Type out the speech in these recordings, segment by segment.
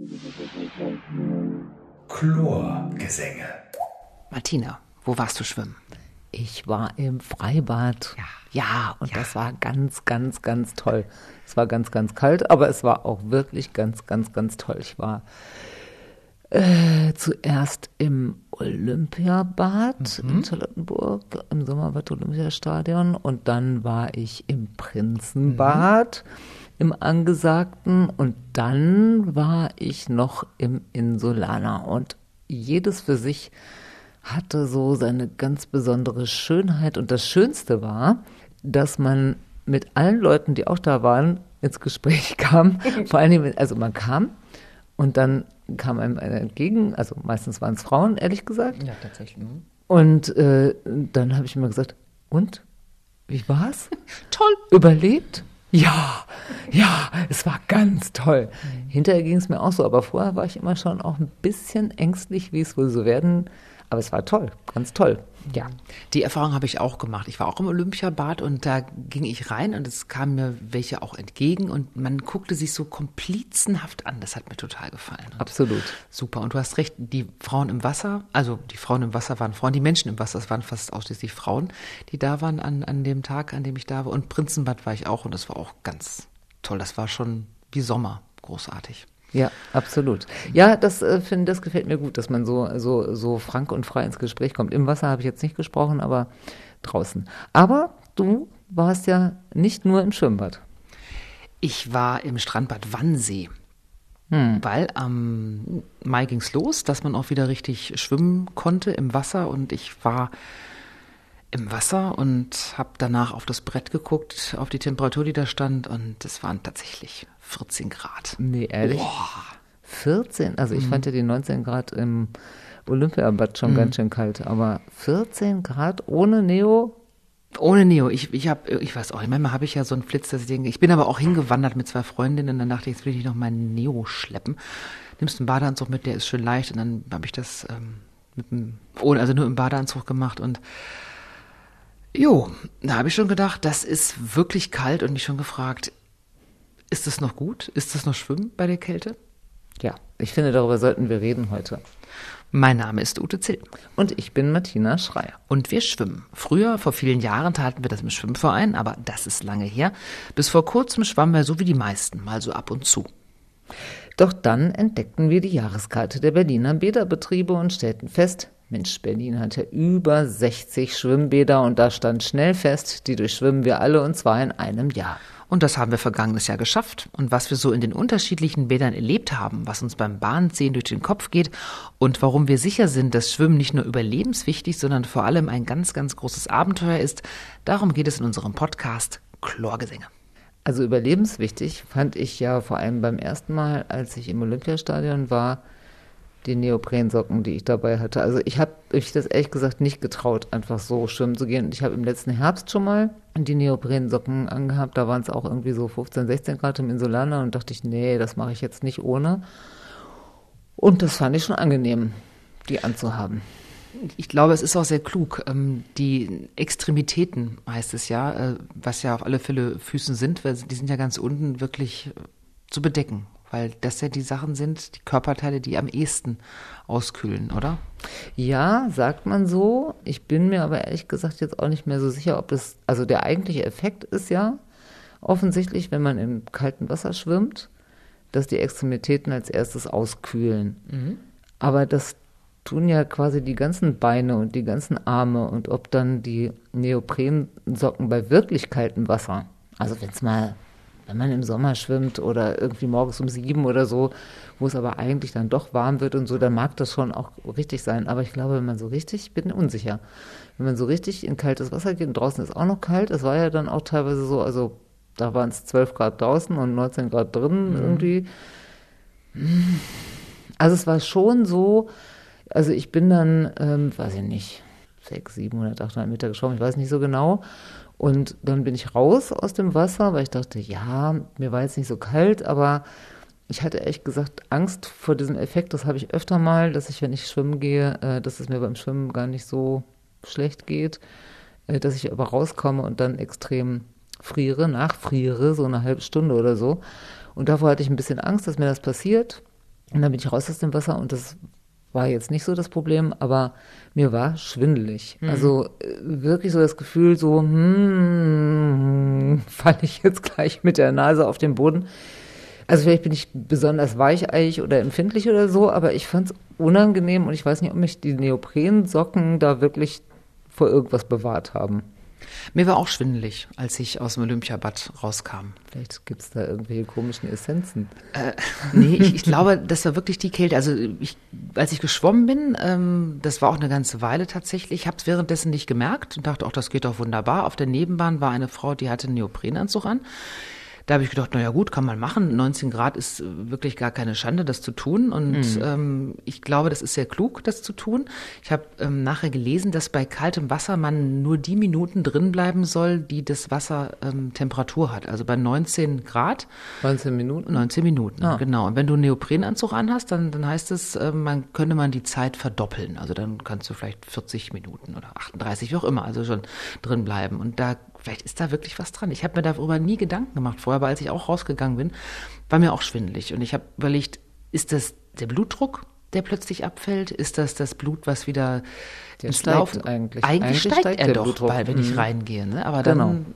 Chlorgesänge. Martina, wo warst du schwimmen? Ich war im Freibad. Ja, und das war ganz, ganz, ganz toll. Es war ganz, ganz kalt, aber es war auch wirklich ganz, ganz, ganz toll. Ich war zuerst im Olympiabad in Charlottenburg, im Sommerbad Olympiastadion, und dann war ich im Prinzenbad, im Angesagten, und dann war ich noch im Insulana, und jedes für sich hatte so seine ganz besondere Schönheit, und das Schönste war, dass man mit allen Leuten, die auch da waren, ins Gespräch kam. Vor allen Dingen, also man kam und dann kam einem einer entgegen, also meistens waren es Frauen, ehrlich gesagt. Ja, tatsächlich. Und dann habe ich immer gesagt, und, wie war's? Toll. Überlebt? Ja, es war ganz toll. Hinterher ging es mir auch so, aber vorher war ich immer schon auch ein bisschen ängstlich, wie es wohl so werden. Aber es war toll, ganz toll. Ja. Die Erfahrung habe ich auch gemacht. Ich war auch im Olympiabad und da ging ich rein und es kamen mir welche auch entgegen und man guckte sich so komplizenhaft an. Das hat mir total gefallen. Und absolut. Super. Und du hast recht, die Frauen im Wasser, also die Frauen im Wasser waren Frauen, die Menschen im Wasser, es waren fast ausschließlich Frauen, die da waren an dem Tag, an dem ich da war. Und Prinzenbad war ich auch und das war auch ganz toll. Das war schon wie Sommer, großartig. Ja, absolut. Ja, das gefällt mir gut, dass man so frank und frei ins Gespräch kommt. Im Wasser habe ich jetzt nicht gesprochen, aber draußen. Aber du warst ja nicht nur im Schwimmbad. Ich war im Strandbad Wannsee, weil am Mai ging's los, dass man auch wieder richtig schwimmen konnte im Wasser, und ich war im Wasser und habe danach auf das Brett geguckt, auf die Temperatur, die da stand, und es waren tatsächlich 14 Grad. Nee, ehrlich? Boah. 14? Also ich fand ja die 19 Grad im Olympiabad schon ganz schön kalt, aber 14 Grad ohne Neo? Ohne Neo. Ich weiß auch nicht, manchmal habe ich ja so einen Flitz, dass ich denke, ich bin aber auch hingewandert mit 2 Freundinnen, dann dachte ich, jetzt will ich noch meinen Neo schleppen. Nimmst einen Badeanzug mit, der ist schön leicht, und dann habe ich das nur im Badeanzug gemacht, und da habe ich schon gedacht, das ist wirklich kalt, und mich schon gefragt, ist das noch gut? Ist das noch Schwimmen bei der Kälte? Ja, ich finde, darüber sollten wir reden heute. Mein Name ist Ute Zill. Und ich bin Martina Schreier. Und wir schwimmen. Früher, vor vielen Jahren, taten wir das im Schwimmverein, aber das ist lange her. Bis vor kurzem schwammen wir so wie die meisten, mal so ab und zu. Doch dann entdeckten wir die Jahreskarte der Berliner Bäderbetriebe und stellten fest, Mensch, Berlin hat ja über 60 Schwimmbäder, und da stand schnell fest, die durchschwimmen wir alle, und zwar in einem Jahr. Und das haben wir vergangenes Jahr geschafft. Und was wir so in den unterschiedlichen Bädern erlebt haben, was uns beim Bahnziehen durch den Kopf geht und warum wir sicher sind, dass Schwimmen nicht nur überlebenswichtig, sondern vor allem ein ganz, ganz großes Abenteuer ist, darum geht es in unserem Podcast Chlorgesänge. Also überlebenswichtig fand ich ja vor allem beim ersten Mal, als ich im Olympiastadion war, die Neoprensocken, die ich dabei hatte. Also ich habe mich das ehrlich gesagt nicht getraut, einfach so schwimmen zu gehen. Und ich habe im letzten Herbst schon mal die Neoprensocken angehabt. Da waren es auch irgendwie so 15, 16 Grad im Insulana, und dachte ich, nee, das mache ich jetzt nicht ohne. Und das fand ich schon angenehm, die anzuhaben. Ich glaube, es ist auch sehr klug. Die Extremitäten, heißt es ja, was ja auf alle Fälle Füßen sind, weil die sind ja ganz unten wirklich zu bedecken. Weil das ja die Sachen sind, die Körperteile, die am ehesten auskühlen, oder? Ja, sagt man so. Ich bin mir aber ehrlich gesagt jetzt auch nicht mehr so sicher, ob das, also der eigentliche Effekt ist ja offensichtlich, wenn man im kalten Wasser schwimmt, dass die Extremitäten als erstes auskühlen. Aber das tun ja quasi die ganzen Beine und die ganzen Arme, und ob dann die Neoprensocken bei wirklich kaltem Wasser, also wenn man im Sommer schwimmt oder irgendwie morgens um 7 oder so, wo es aber eigentlich dann doch warm wird und so, dann mag das schon auch richtig sein. Aber ich glaube, wenn man so richtig, ich bin unsicher, wenn man so richtig in kaltes Wasser geht, und draußen ist auch noch kalt, es war ja dann auch teilweise so, also da waren es 12 Grad draußen und 19 Grad drin irgendwie. Also es war schon so, also ich bin dann, weiß ich nicht, 600, 700, 800 Meter geschwommen, ich weiß nicht so genau. Und dann bin ich raus aus dem Wasser, weil ich dachte, ja, mir war jetzt nicht so kalt, aber ich hatte ehrlich gesagt Angst vor diesem Effekt. Das habe ich öfter mal, dass ich, wenn ich schwimmen gehe, dass es mir beim Schwimmen gar nicht so schlecht geht, dass ich aber rauskomme und dann extrem nachfriere, so eine halbe Stunde oder so. Und davor hatte ich ein bisschen Angst, dass mir das passiert. Und dann bin ich raus aus dem Wasser und das war jetzt nicht so das Problem, aber mir war schwindelig. Also wirklich so das Gefühl, so, falle ich jetzt gleich mit der Nase auf den Boden. Also vielleicht bin ich besonders weicheig oder empfindlich oder so, aber ich fand es unangenehm und ich weiß nicht, ob mich die Neoprensocken da wirklich vor irgendwas bewahrt haben. Mir war auch schwindelig, als ich aus dem Olympiabad rauskam. Vielleicht gibt es da irgendwelche komischen Essenzen. Nee, ich glaube, das war wirklich die Kälte. Also als ich geschwommen bin, das war auch eine ganze Weile tatsächlich, ich habe es währenddessen nicht gemerkt und dachte, das geht doch wunderbar. Auf der Nebenbahn war eine Frau, die hatte einen Neoprenanzug an. Da habe ich gedacht, naja gut, kann man machen. 19 Grad ist wirklich gar keine Schande, das zu tun. Und ich glaube, das ist sehr klug, das zu tun. Ich habe nachher gelesen, dass bei kaltem Wasser man nur die Minuten drin bleiben soll, die das Wasser Temperatur hat. Also bei 19 Grad. 19 Minuten? 19 Minuten, genau. Und wenn du einen Neoprenanzug anhast, dann heißt es, könnte man die Zeit verdoppeln. Also dann kannst du vielleicht 40 Minuten oder 38, wie auch immer, also schon drin bleiben. Und vielleicht ist da wirklich was dran. Ich habe mir darüber nie Gedanken gemacht vorher, aber als ich auch rausgegangen bin, war mir auch schwindelig. Und ich habe überlegt, ist das der Blutdruck, der plötzlich abfällt? Ist das das Blut, was wieder ins Laufen? Eigentlich steigt er doch, weil wenn ich reingehe. Ne? Aber dann... Genau.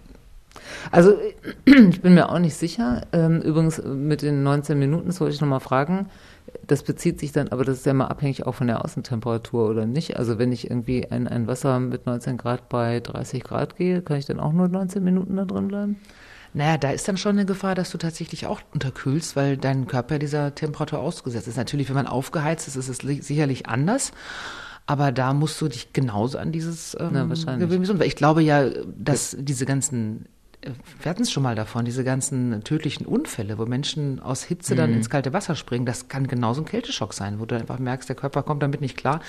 Also ich bin mir auch nicht sicher. Übrigens mit den 19 Minuten, das wollte ich nochmal fragen. Das bezieht sich dann, aber das ist ja mal abhängig auch von der Außentemperatur oder nicht. Also wenn ich irgendwie ein Wasser mit 19 Grad bei 30 Grad gehe, kann ich dann auch nur 19 Minuten da drin bleiben? Naja, da ist dann schon eine Gefahr, dass du tatsächlich auch unterkühlst, weil dein Körper dieser Temperatur ausgesetzt ist. Natürlich, wenn man aufgeheizt ist, ist es sicherlich anders. Aber da musst du dich genauso an dieses gewöhnen. Weil ich glaube ja, dass diese ganzen, wir hatten es schon mal davon, diese ganzen tödlichen Unfälle, wo Menschen aus Hitze dann ins kalte Wasser springen, das kann genauso ein Kälteschock sein, wo du einfach merkst, der Körper kommt damit nicht klar.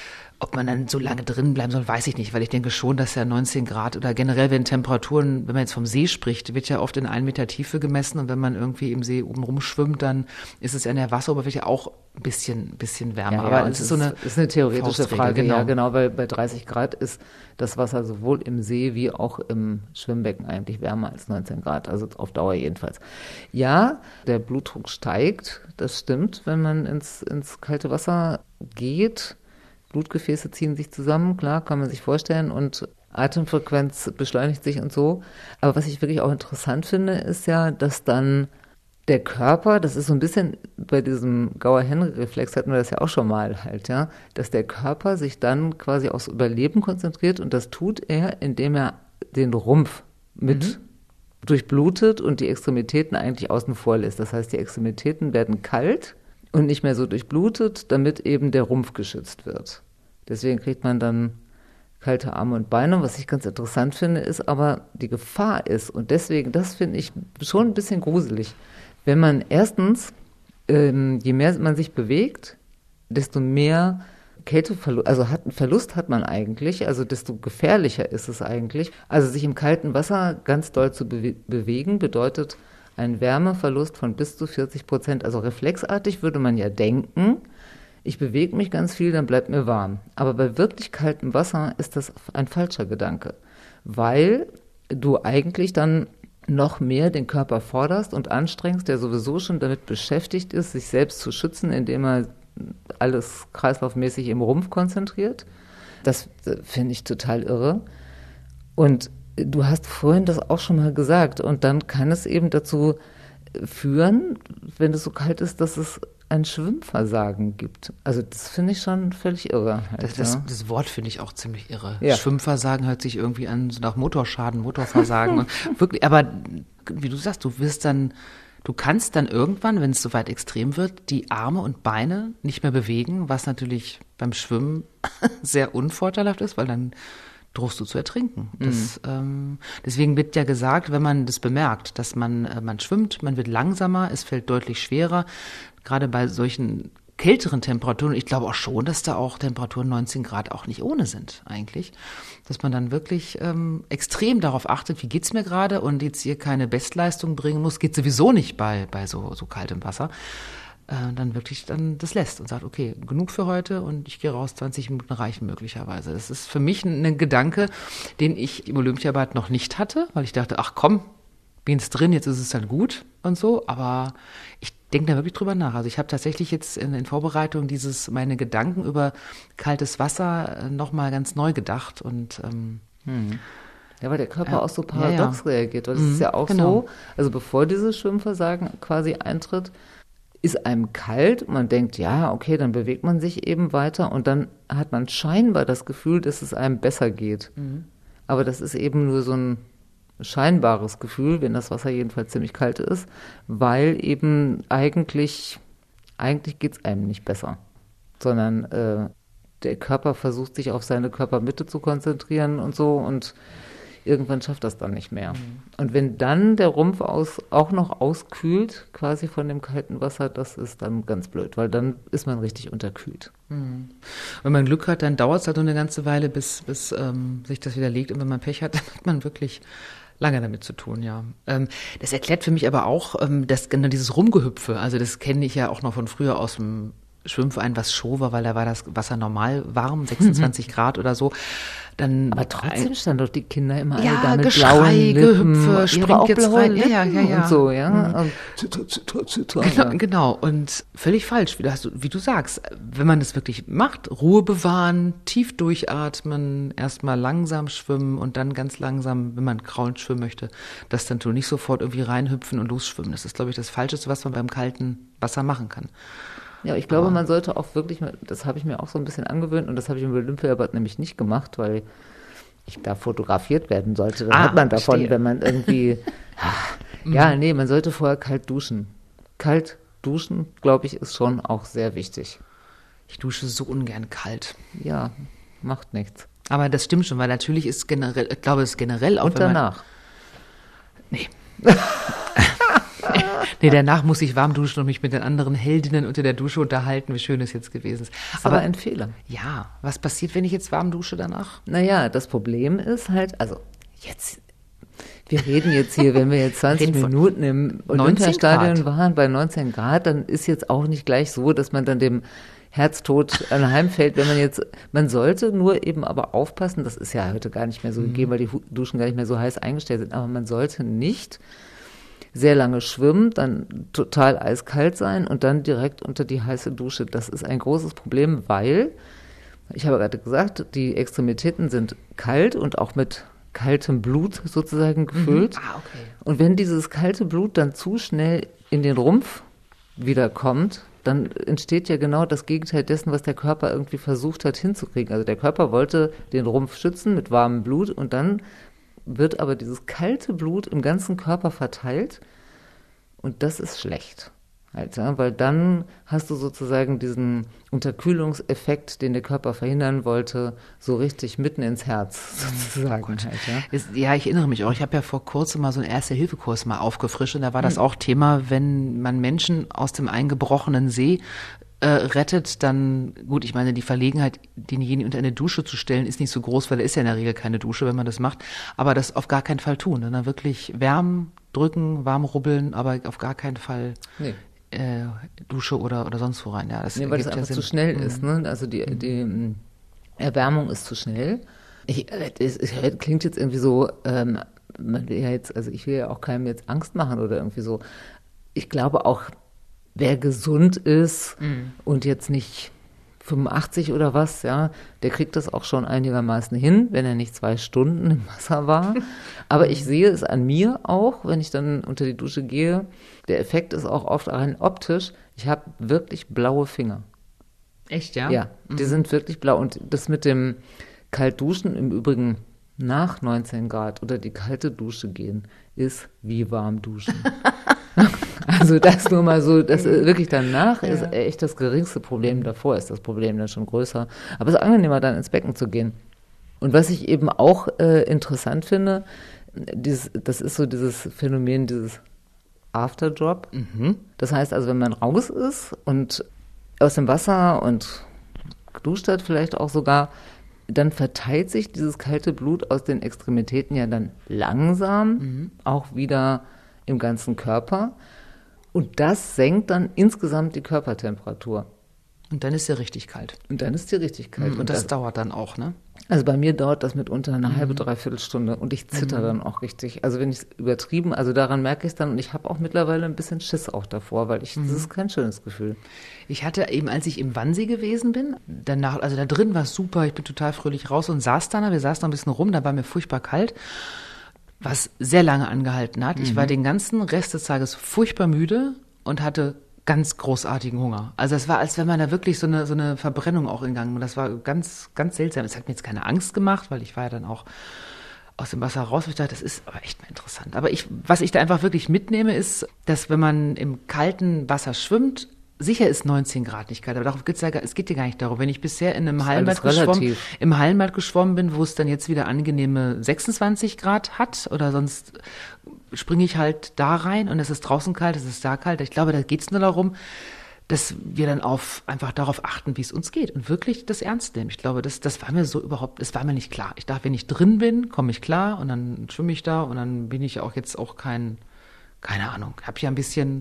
Ob man dann so lange drin bleiben soll, weiß ich nicht, weil ich denke schon, dass ja 19 Grad oder generell, wenn Temperaturen, wenn man jetzt vom See spricht, wird ja oft in 1 Meter Tiefe gemessen und wenn man irgendwie im See oben rumschwimmt, dann ist es ja in der Wasseroberfläche auch ein bisschen wärmer. Ja, aber es ist so eine theoretische Frage, genau. Ja, genau, weil bei 30 Grad ist das Wasser sowohl im See wie auch im Schwimmbecken eigentlich wärmer als 19 Grad, also auf Dauer jedenfalls. Ja, der Blutdruck steigt, das stimmt, wenn man ins kalte Wasser geht. Blutgefäße ziehen sich zusammen, klar, kann man sich vorstellen, und Atemfrequenz beschleunigt sich und so. Aber was ich wirklich auch interessant finde, ist ja, dass dann der Körper, das ist so ein bisschen bei diesem Gauer-Henry-Reflex, hatten wir das ja auch schon mal halt, ja, dass der Körper sich dann quasi aufs Überleben konzentriert und das tut er, indem er den Rumpf mit durchblutet und die Extremitäten eigentlich außen vor lässt. Das heißt, die Extremitäten werden kalt und nicht mehr so durchblutet, damit eben der Rumpf geschützt wird. Deswegen kriegt man dann kalte Arme und Beine. Was ich ganz interessant finde, ist aber, die Gefahr ist, und deswegen, das finde ich schon ein bisschen gruselig, wenn man erstens, je mehr man sich bewegt, desto mehr Kälteverlust, also Verlust hat man eigentlich, also desto gefährlicher ist es eigentlich. Also sich im kalten Wasser ganz doll zu bewegen, bedeutet ein Wärmeverlust von bis zu 40%. Also reflexartig würde man ja denken, ich bewege mich ganz viel, dann bleibt mir warm. Aber bei wirklich kaltem Wasser ist das ein falscher Gedanke, weil du eigentlich dann noch mehr den Körper forderst und anstrengst, der sowieso schon damit beschäftigt ist, sich selbst zu schützen, indem er alles kreislaufmäßig im Rumpf konzentriert. Das finde ich total irre. Und du hast vorhin das auch schon mal gesagt. Und dann kann es eben dazu führen, wenn es so kalt ist, dass es ein Schwimmversagen gibt. Also das finde ich schon völlig irre. Halt, das Wort finde ich auch ziemlich irre. Ja. Schwimmversagen hört sich irgendwie an, so nach Motorschaden, Motorversagen. Und wirklich, aber wie du sagst, du kannst dann irgendwann, wenn es soweit extrem wird, die Arme und Beine nicht mehr bewegen, was natürlich beim Schwimmen sehr unvorteilhaft ist, weil dann drohst du zu ertrinken. Deswegen wird ja gesagt, wenn man das bemerkt, dass man schwimmt, man wird langsamer, es fällt deutlich schwerer, gerade bei solchen kälteren Temperaturen. Ich glaube auch schon, dass da auch Temperaturen 19 Grad auch nicht ohne sind eigentlich, dass man dann wirklich extrem darauf achtet, wie geht's mir gerade, und jetzt hier keine Bestleistung bringen muss, geht sowieso nicht bei so kaltem Wasser. Dann wirklich das lässt und sagt, okay, genug für heute und ich gehe raus, 20 Minuten reichen möglicherweise. Das ist für mich ein Gedanke, den ich im Olympiabad noch nicht hatte, weil ich dachte, ach komm, bin jetzt drin, jetzt ist es dann gut und so, aber ich denke da wirklich drüber nach. Also ich habe tatsächlich jetzt in Vorbereitung meine Gedanken über kaltes Wasser nochmal ganz neu gedacht und Ja, weil der Körper auch so paradox reagiert. Weil das ist ja auch so, also bevor dieses Schwimmversagen quasi eintritt, ist einem kalt und man denkt, ja, okay, dann bewegt man sich eben weiter und dann hat man scheinbar das Gefühl, dass es einem besser geht. Aber das ist eben nur so ein scheinbares Gefühl, wenn das Wasser jedenfalls ziemlich kalt ist, weil eben eigentlich geht es einem nicht besser, sondern der Körper versucht sich auf seine Körpermitte zu konzentrieren und so und irgendwann schafft das dann nicht mehr. Und wenn dann der Rumpf auch noch auskühlt, quasi von dem kalten Wasser, das ist dann ganz blöd, weil dann ist man richtig unterkühlt. Wenn man Glück hat, dann dauert es halt nur eine ganze Weile, bis sich das wieder legt. Und wenn man Pech hat, dann hat man wirklich lange damit zu tun, ja. Das erklärt für mich aber auch dieses Rumgehüpfe. Also das kenne ich ja auch noch von früher aus dem Schwimmverein, was Show war, weil da war das Wasser normal warm, 26 Grad oder so. Dann aber trotzdem standen doch die Kinder immer alle ja, da mit Geschrei, blauen Lippen. Gehüpfe, springt jetzt rein. Ja. Und so, ja. Genau. Und völlig falsch, wie du sagst. Wenn man das wirklich macht, Ruhe bewahren, tief durchatmen, erstmal langsam schwimmen und dann ganz langsam, wenn man kraulend schwimmen möchte, das dann tun. Nicht sofort irgendwie reinhüpfen und losschwimmen. Das ist, glaube ich, das Falscheste, was man beim kalten Wasser machen kann. Ja, ich glaube, man sollte auch wirklich, das habe ich mir auch so ein bisschen angewöhnt und das habe ich im Olympiabad nämlich nicht gemacht, weil ich da fotografiert werden sollte. Dann hat man davon, verstehe. Wenn man irgendwie, man sollte vorher kalt duschen. Kalt duschen, glaube ich, ist schon auch sehr wichtig. Ich dusche so ungern kalt. Ja, macht nichts. Aber das stimmt schon, weil natürlich ist generell, ich glaube, es ist generell auch. Und danach? Nee. Nee, danach muss ich warm duschen und mich mit den anderen Heldinnen unter der Dusche unterhalten, wie schön es jetzt gewesen ist. Das ist aber ein Fehler. Ja, was passiert, wenn ich jetzt warm dusche danach? Naja, das Problem ist halt, also jetzt, wir reden jetzt hier, wenn wir jetzt 20 Minuten im Olympiastadion waren bei 19 Grad, dann ist jetzt auch nicht gleich so, dass man dann dem Herztod anheimfällt, wenn man sollte nur eben aber aufpassen, das ist ja heute gar nicht mehr so gegeben, weil die Duschen gar nicht mehr so heiß eingestellt sind, aber man sollte nicht sehr lange schwimmen, dann total eiskalt sein und dann direkt unter die heiße Dusche. Das ist ein großes Problem, weil, ich habe gerade gesagt, die Extremitäten sind kalt und auch mit kaltem Blut sozusagen gefüllt. Okay. Und wenn dieses kalte Blut dann zu schnell in den Rumpf wiederkommt, dann entsteht ja genau das Gegenteil dessen, was der Körper irgendwie versucht hat hinzukriegen. Also der Körper wollte den Rumpf schützen mit warmem Blut und dann wird aber dieses kalte Blut im ganzen Körper verteilt und das ist schlecht. Also, weil dann hast du sozusagen diesen Unterkühlungseffekt, den der Körper verhindern wollte, so richtig mitten ins Herz sozusagen. Ja, ich erinnere mich auch. Ich habe ja vor kurzem mal so einen Erste-Hilfe-Kurs mal aufgefrischt und da war das auch Thema, wenn man Menschen aus dem eingebrochenen See rettet, dann, gut, ich meine, die Verlegenheit, denjenigen unter eine Dusche zu stellen, ist nicht so groß, weil da ist ja in der Regel keine Dusche, wenn man das macht, aber das auf gar keinen Fall tun, dann wirklich wärmen, drücken, warm rubbeln, aber auf gar keinen Fall Dusche oder sonst wo rein. Ja, weil das einfach zu schnell ist, ne? Also die Erwärmung ist zu schnell. Es klingt jetzt irgendwie so, man will ja jetzt, also ich will ja auch keinem jetzt Angst machen oder irgendwie so. Ich glaube auch, wer gesund ist und jetzt nicht 85 oder was, ja, der kriegt das auch schon einigermaßen hin, wenn er nicht 2 Stunden im Wasser war. Aber ich sehe es an mir auch, wenn ich dann unter die Dusche gehe. Der Effekt ist auch oft rein optisch. Ich habe wirklich blaue Finger. Echt, ja? Ja, die sind wirklich blau. Und das mit dem Kaltduschen, im Übrigen nach 19 Grad oder die kalte Dusche gehen, ist wie warm duschen. Also das nur mal so, das wirklich danach ist echt das geringste Problem. Davor ist das Problem dann schon größer. Aber es ist angenehmer, dann ins Becken zu gehen. Und was ich eben auch interessant finde, das ist so dieses Phänomen, dieses Afterdrop. Das heißt also, wenn man raus ist und aus dem Wasser und geduscht hat vielleicht auch sogar, dann verteilt sich dieses kalte Blut aus den Extremitäten ja dann langsam auch wieder im ganzen Körper. Und das senkt dann insgesamt die Körpertemperatur. Und dann ist ja richtig kalt. Und dann ist die richtig kalt. Und das dauert dann auch, ne? Also bei mir dauert das mitunter eine halbe, dreiviertel Stunde und ich zitter dann auch richtig. Also wenn ich es übertrieben, also daran merke ich es dann und ich habe auch mittlerweile ein bisschen Schiss auch davor, weil das ist kein schönes Gefühl. Ich hatte eben, als ich im Wannsee gewesen bin, danach, also da drin war es super, ich bin total fröhlich raus und saß dann, wir saßen noch ein bisschen rum, da war mir furchtbar kalt, was sehr lange angehalten hat. Ich war den ganzen Rest des Tages furchtbar müde und hatte ganz großartigen Hunger. Also es war, als wenn man da wirklich so eine Verbrennung auch in Gang. Und das war ganz, ganz seltsam. Es hat mir jetzt keine Angst gemacht, weil ich war ja dann auch aus dem Wasser raus. Ich dachte, das ist aber echt mal interessant. Aber was ich da einfach wirklich mitnehme, ist, dass wenn man im kalten Wasser schwimmt, sicher ist 19 Grad nicht kalt, aber es geht ja gar nicht darum. Wenn ich bisher in einem Hallenbad geschwommen bin, wo es dann jetzt wieder angenehme 26 Grad hat oder sonst springe ich halt da rein und es ist draußen kalt, es ist da kalt. Ich glaube, da geht es nur darum, dass wir dann einfach darauf achten, wie es uns geht und wirklich das ernst nehmen. Ich glaube, das war mir das war mir nicht klar. Ich dachte, wenn ich drin bin, komme ich klar und dann schwimme ich da und dann bin ich auch jetzt auch keine Ahnung, habe ja ein bisschen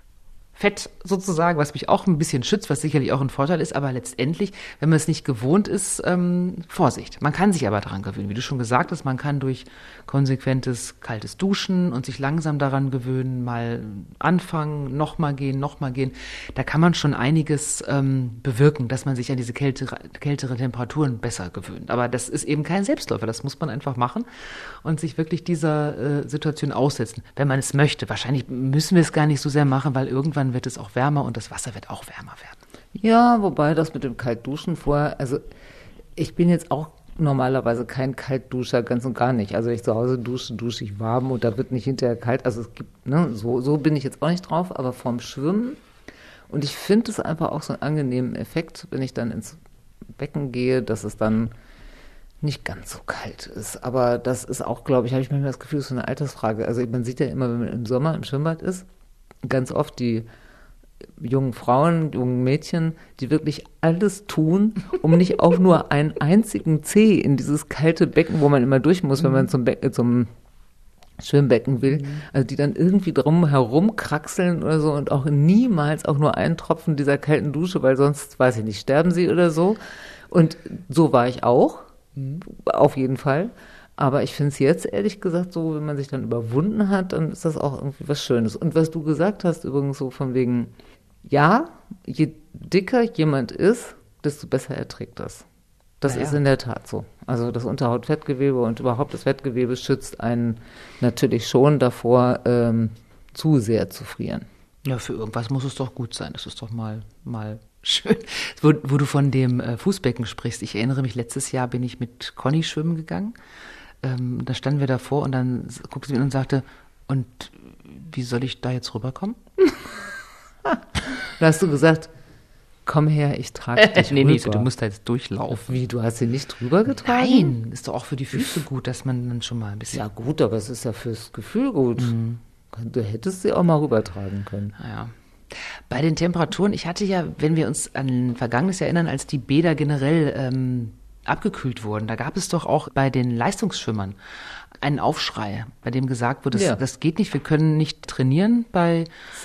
Fett sozusagen, was mich auch ein bisschen schützt, was sicherlich auch ein Vorteil ist, aber letztendlich, wenn man es nicht gewohnt ist, Vorsicht. Man kann sich aber daran gewöhnen. Wie du schon gesagt hast, man kann durch konsequentes kaltes Duschen und sich langsam daran gewöhnen, mal anfangen, nochmal gehen. Da kann man schon einiges bewirken, dass man sich an diese kälteren Temperaturen besser gewöhnt. Aber das ist eben kein Selbstläufer, das muss man einfach machen und sich wirklich dieser Situation aussetzen, wenn man es möchte. Wahrscheinlich müssen wir es gar nicht so sehr machen, weil irgendwann wird es auch wärmer und das Wasser wird auch wärmer werden. Ja, wobei das mit dem Kaltduschen vorher, also ich bin jetzt auch normalerweise kein Kaltduscher, ganz und gar nicht. Also ich zu Hause dusche ich warm und da wird nicht hinterher kalt. Also es gibt, ne, so bin ich jetzt auch nicht drauf, aber vorm Schwimmen. Und ich finde es einfach auch so einen angenehmen Effekt, wenn ich dann ins Becken gehe, dass es dann nicht ganz so kalt ist. Aber das ist auch, glaube ich, habe ich manchmal das Gefühl, das ist so eine Altersfrage. Also man sieht ja immer, wenn man im Sommer im Schwimmbad ist, ganz oft die jungen Frauen, jungen Mädchen, die wirklich alles tun, um nicht auch nur einen einzigen Zeh in dieses kalte Becken, wo man immer durch muss, wenn man zum Schwimmbecken will, also die dann irgendwie drum herum kraxeln oder so und auch niemals auch nur einen Tropfen dieser kalten Dusche, weil sonst, weiß ich nicht, sterben sie oder so. Und so war ich auch, auf jeden Fall. Aber ich finde es jetzt, ehrlich gesagt, so, wenn man sich dann überwunden hat, dann ist das auch irgendwie was Schönes. Und was du gesagt hast, übrigens so von wegen, ja, je dicker jemand ist, desto besser erträgt das. Das ist in der Tat so. Also das Unterhautfettgewebe und überhaupt das Fettgewebe schützt einen natürlich schon davor, zu sehr zu frieren. Ja, für irgendwas muss es doch gut sein. Das ist doch mal schön. Wo du von dem Fußbecken sprichst. Ich erinnere mich, letztes Jahr bin ich mit Conny schwimmen gegangen. Da standen wir davor und dann guckte sie mir und sagte, und wie soll ich da jetzt rüberkommen? Da hast du gesagt, komm her, ich trage dich rüber. Nee, du musst da jetzt durchlaufen. Wie, du hast sie nicht drüber getragen? Nein, ist doch auch für die Füße gut, dass man dann schon mal ein bisschen... Ja gut, aber es ist ja fürs Gefühl gut. Du hättest sie auch mal rübertragen können. Ja. Bei den Temperaturen, ich hatte ja, wenn wir uns an Vergangenes erinnern, als die Bäder generell abgekühlt wurden, da gab es doch auch bei den Leistungsschwimmern einen Aufschrei, bei dem gesagt wurde, das geht nicht, wir können nicht trainieren bei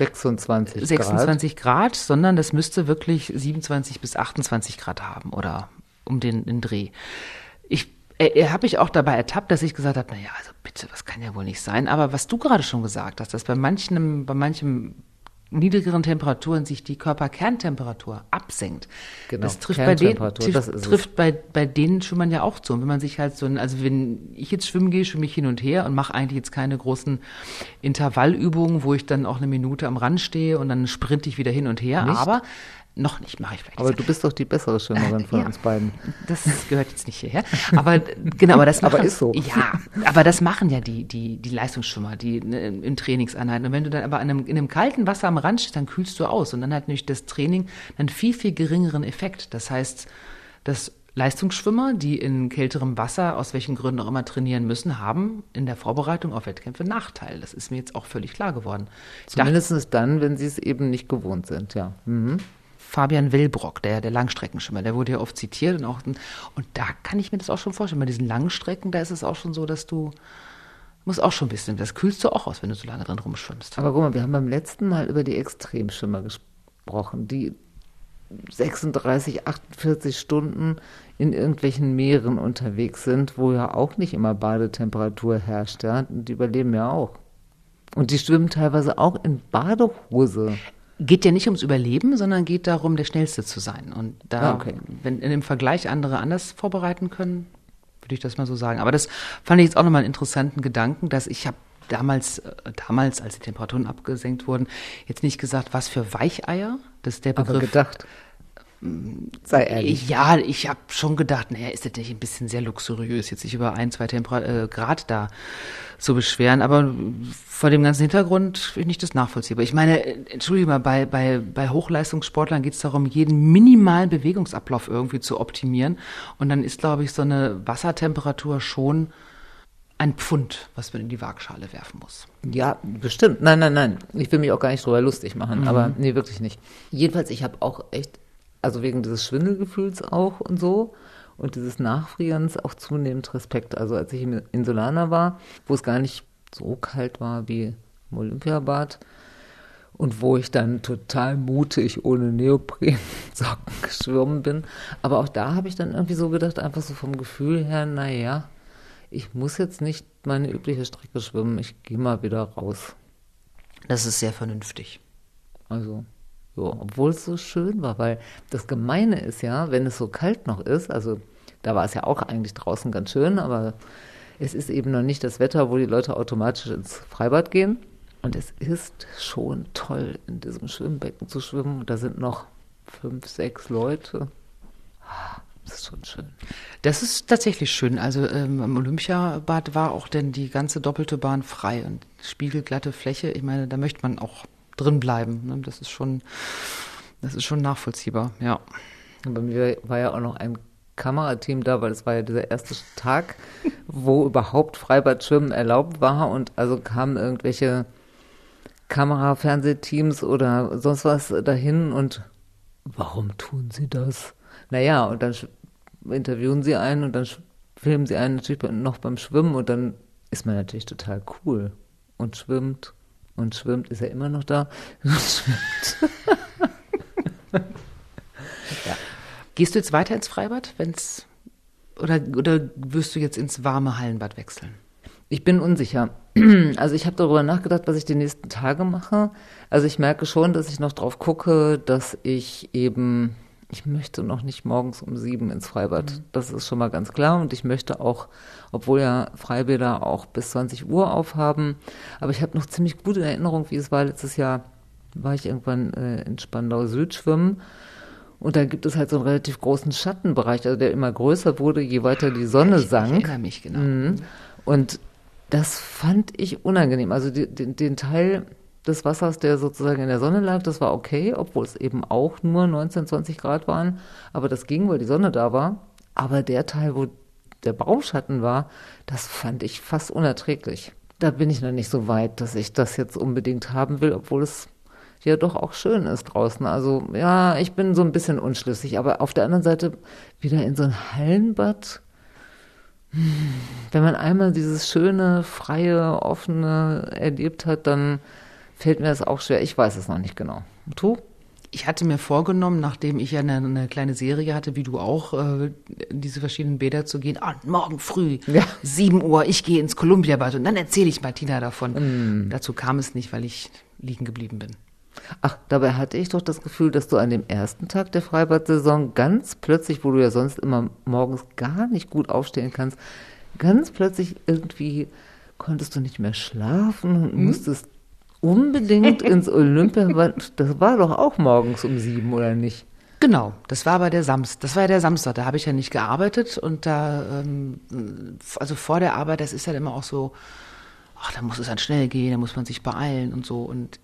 26 Grad, sondern das müsste wirklich 27 bis 28 Grad haben oder um den Dreh. Er habe mich auch dabei ertappt, dass ich gesagt habe, naja, also bitte, das kann ja wohl nicht sein. Aber was du gerade schon gesagt hast, dass bei manchen niedrigeren Temperaturen sich die Körperkerntemperatur absenkt. Genau, das trifft bei denen Schwimmern ja auch zu. Und wenn man sich halt also wenn ich jetzt schwimmen gehe, schwimme ich hin und her und mache eigentlich jetzt keine großen Intervallübungen, wo ich dann auch eine Minute am Rand stehe und dann sprinte ich wieder hin und her. Nicht? Aber noch nicht, mache ich vielleicht. Aber du bist doch die bessere Schwimmerin von uns beiden. Das gehört jetzt nicht hierher. Aber genau, aber das machen, aber ist so. Ja, aber das machen ja die Leistungsschwimmer, die in Trainingseinheiten. Und wenn du dann aber in einem kalten Wasser am Rand stehst, dann kühlst du aus. Und dann hat natürlich das Training einen viel, viel geringeren Effekt. Das heißt, dass Leistungsschwimmer, die in kälterem Wasser, aus welchen Gründen auch immer trainieren müssen, haben in der Vorbereitung auf Wettkämpfe einen Nachteil. Das ist mir jetzt auch völlig klar geworden. Zumindest dann, wenn sie es eben nicht gewohnt sind, ja. Fabian Willbrock, der Langstreckenschwimmer, der wurde ja oft zitiert und da kann ich mir das auch schon vorstellen. Bei diesen Langstrecken, da ist es auch schon so, dass du musst auch schon ein bisschen, das kühlst du auch aus, wenn du so lange drin rumschwimmst. Aber guck mal, wir haben beim letzten Mal über die Extremschwimmer gesprochen, die 36, 48 Stunden in irgendwelchen Meeren unterwegs sind, wo ja auch nicht immer Badetemperatur herrscht. Ja? Und die überleben ja auch. Und die schwimmen teilweise auch in Badehose. Geht ja nicht ums Überleben, sondern geht darum, der Schnellste zu sein. Und da, wenn in dem Vergleich andere anders vorbereiten können, würde ich das mal so sagen. Aber das fand ich jetzt auch nochmal einen interessanten Gedanken, dass ich habe damals, als die Temperaturen abgesenkt wurden, jetzt nicht gesagt, was für Weicheier, das ist der Begriff. Aber gedacht. Sei ehrlich. Ja, ich habe schon gedacht, naja, ist das nicht ein bisschen sehr luxuriös, jetzt sich über 1, 2 Grad da zu beschweren, aber vor dem ganzen Hintergrund finde ich das nachvollziehbar. Ich meine, entschuldige mal, bei Hochleistungssportlern geht es darum, jeden minimalen Bewegungsablauf irgendwie zu optimieren und dann ist, glaube ich, so eine Wassertemperatur schon ein Pfund, was man in die Waagschale werfen muss. Ja, bestimmt. Nein. Ich will mich auch gar nicht drüber lustig machen, aber nee, wirklich nicht. Jedenfalls, ich habe auch echt, also wegen dieses Schwindelgefühls auch und so und dieses Nachfrierens auch zunehmend Respekt. Also als ich in Solana war, wo es gar nicht so kalt war wie im Olympiabad und wo ich dann total mutig ohne Neoprensocken geschwommen bin. Aber auch da habe ich dann irgendwie so gedacht, einfach so vom Gefühl her, naja, ich muss jetzt nicht meine übliche Strecke schwimmen, ich gehe mal wieder raus. Das ist sehr vernünftig. Also, ja, obwohl es so schön war, weil das Gemeine ist ja, wenn es so kalt noch ist, also da war es ja auch eigentlich draußen ganz schön, aber es ist eben noch nicht das Wetter, wo die Leute automatisch ins Freibad gehen. Und es ist schon toll, in diesem Schwimmbecken zu schwimmen. Und da sind noch 5, 6 Leute. Das ist schon schön. Das ist tatsächlich schön. Also am Olympiabad war auch denn die ganze doppelte Bahn frei und spiegelglatte Fläche. Ich meine, da möchte man auch drin bleiben. Ne? Das ist schon nachvollziehbar, ja. Bei mir war ja auch noch ein Kamerateam da, weil es war ja dieser erste Tag, wo überhaupt Freibadschwimmen erlaubt war und also kamen irgendwelche Kamera-Fernsehteams oder sonst was dahin und warum tun sie das? Naja, und dann interviewen sie einen und dann filmen sie einen natürlich noch beim Schwimmen und dann ist man natürlich total cool und schwimmt, ist er immer noch da und schwimmt. Ja. Gehst du jetzt weiter ins Freibad, oder wirst du jetzt ins warme Hallenbad wechseln? Ich bin unsicher. Also ich habe darüber nachgedacht, was ich die nächsten Tage mache. Also ich merke schon, dass ich noch drauf gucke, dass ich möchte noch nicht morgens um 7 ins Freibad. Das ist schon mal ganz klar. Und ich möchte auch, obwohl ja Freibäder auch bis 20 Uhr aufhaben, aber ich habe noch ziemlich gute Erinnerung, wie es war letztes Jahr, war ich irgendwann in Spandau Süd schwimmen. Und da gibt es halt so einen relativ großen Schattenbereich, also der immer größer wurde, je weiter die Sonne sank. Ich erinnere mich, genau. Und das fand ich unangenehm. Also den Teil des Wassers, der sozusagen in der Sonne lag, das war okay, obwohl es eben auch nur 19, 20 Grad waren. Aber das ging, weil die Sonne da war. Aber der Teil, wo der Baumschatten war, das fand ich fast unerträglich. Da bin ich noch nicht so weit, dass ich das jetzt unbedingt haben will, obwohl es ja doch auch schön ist draußen. Also ja, ich bin so ein bisschen unschlüssig. Aber auf der anderen Seite wieder in so ein Hallenbad. Wenn man einmal dieses schöne, freie, offene erlebt hat, dann fällt mir das auch schwer. Ich weiß es noch nicht genau. Und du? Ich hatte mir vorgenommen, nachdem ich ja eine kleine Serie hatte, wie du auch, in diese verschiedenen Bäder zu gehen. Morgen früh, 7 Uhr, ich gehe ins Olympiabad und dann erzähle ich Martina davon. Dazu kam es nicht, weil ich liegen geblieben bin. Ach, dabei hatte ich doch das Gefühl, dass du an dem ersten Tag der Freibad-Saison ganz plötzlich, wo du ja sonst immer morgens gar nicht gut aufstehen kannst, ganz plötzlich irgendwie konntest du nicht mehr schlafen und musstest unbedingt ins Olympiabad. Das war doch auch morgens um 7, oder nicht? Genau, das war aber der Samstag, da habe ich ja nicht gearbeitet und da, also vor der Arbeit, das ist ja immer auch so, da muss es dann schnell gehen, da muss man sich beeilen und so. Und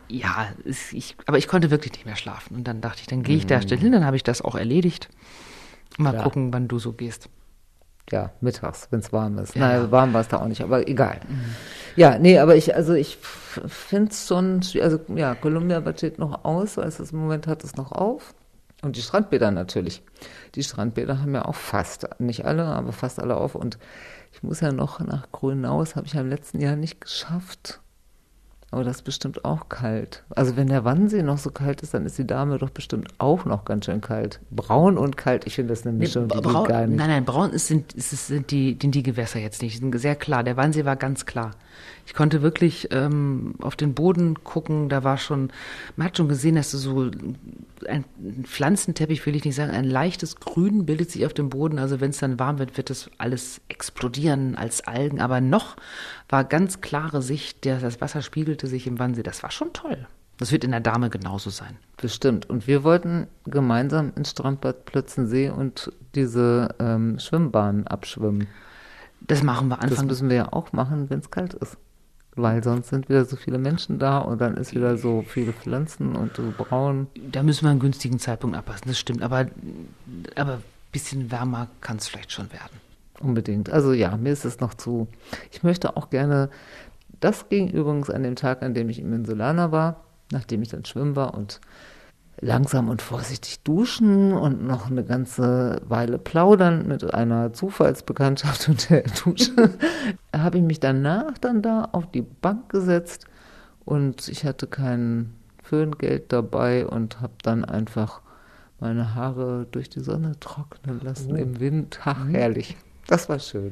aber ich konnte wirklich nicht mehr schlafen. Und dann dachte ich, dann gehe ich da schnell hin, dann habe ich das auch erledigt. Mal gucken, wann du so gehst. Ja, mittags, wenn es warm ist. Ja. Nein, warm war es da auch nicht, aber egal. Ja, nee, aber ich finde es schon, also ja, Olympiabad steht noch aus, weil es im Moment hat es noch auf. Und die Strandbäder natürlich. Die Strandbäder haben ja auch nicht alle, aber fast alle auf. Und ich muss ja noch nach Grünau, das habe ich ja im letzten Jahr nicht geschafft. Aber das ist bestimmt auch kalt. Also wenn der Wannsee noch so kalt ist, dann ist die Dame doch bestimmt auch noch ganz schön kalt. Braun und kalt, ich finde das eine Mischung, die geht gar nicht. Nein, braun sind die Gewässer jetzt nicht. Die sind sehr klar. Der Wannsee war ganz klar. Ich konnte wirklich auf den Boden gucken. Da war schon, man hat schon gesehen, dass so ein Pflanzenteppich, will ich nicht sagen, ein leichtes Grün bildet sich auf dem Boden. Also wenn es dann warm wird, wird das alles explodieren als Algen. Aber noch war ganz klare Sicht, das Wasser spiegelte sich im Wannsee. Das war schon toll. Das wird in der Dahme genauso sein. Bestimmt. Und wir wollten gemeinsam ins Strandbad Plötzensee und diese Schwimmbahn abschwimmen. Das machen wir Anfang. Das müssen wir ja auch machen, wenn es kalt ist. Weil sonst sind wieder so viele Menschen da und dann ist wieder so viele Pflanzen und so braun. Da müssen wir einen günstigen Zeitpunkt abpassen, das stimmt. Aber ein bisschen wärmer kann es vielleicht schon werden. Unbedingt. Also ja, mir ist es noch zu. Ich möchte auch gerne, das ging übrigens an dem Tag, an dem ich im Insulaner war, nachdem ich dann schwimmen war und langsam und vorsichtig duschen und noch eine ganze Weile plaudern mit einer Zufallsbekanntschaft unter der Dusche, habe ich mich danach dann da auf die Bank gesetzt und ich hatte kein Föhngeld dabei und habe dann einfach meine Haare durch die Sonne trocknen lassen im Wind. Ach, herrlich. Das war schön.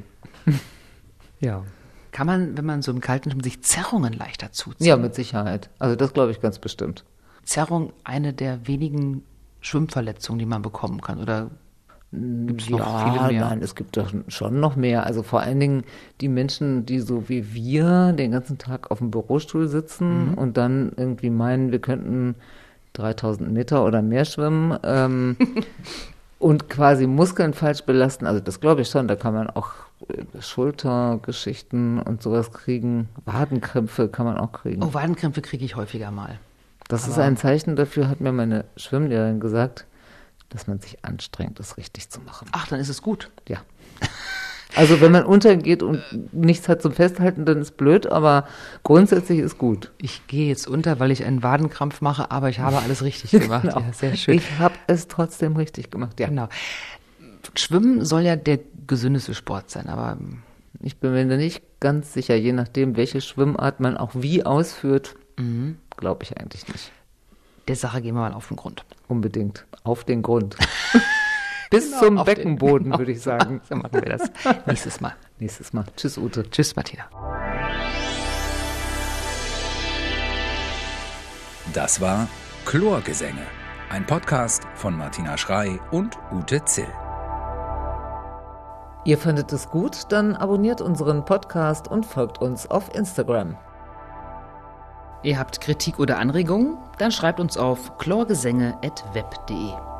Ja. Kann man, wenn man so im Kalten schwimmt, sich Zerrungen leichter zuziehen? Ja, mit Sicherheit. Also das glaube ich ganz bestimmt. Zerrung eine der wenigen Schwimmverletzungen, die man bekommen kann? Oder gibt es noch viele mehr? Nein, es gibt doch schon noch mehr. Also vor allen Dingen die Menschen, die so wie wir den ganzen Tag auf dem Bürostuhl sitzen und dann irgendwie meinen, wir könnten 3000 Meter oder mehr schwimmen und quasi Muskeln falsch belasten. Also das glaube ich schon, da kann man auch Schultergeschichten und sowas kriegen. Wadenkrämpfe kann man auch kriegen. Oh, Wadenkrämpfe kriege ich häufiger mal. Das ist ein Zeichen dafür, hat mir meine Schwimmlehrerin gesagt, dass man sich anstrengt, das richtig zu machen. Ach, dann ist es gut. Ja. Also wenn man untergeht und nichts hat zum Festhalten, dann ist blöd, aber grundsätzlich ist gut. Ich gehe jetzt unter, weil ich einen Wadenkrampf mache, aber ich habe alles richtig gemacht. Genau. Ja, sehr schön. Ich habe es trotzdem richtig gemacht, ja. Genau. Schwimmen soll ja der gesündeste Sport sein, aber ich bin mir nicht ganz sicher, je nachdem, welche Schwimmart man auch wie ausführt, glaube ich eigentlich nicht. Der Sache gehen wir mal auf den Grund. Unbedingt. Auf den Grund. Bis zum Beckenboden, würde ich sagen. So machen wir das. Nächstes Mal. Nächstes Mal. Tschüss, Ute. Tschüss, Martina. Das war Chlorgesänge, ein Podcast von Martina Schrey und Ute Zill. Ihr fandet es gut? Dann abonniert unseren Podcast und folgt uns auf Instagram. Ihr habt Kritik oder Anregungen? Dann schreibt uns auf chlorgesänge@web.de.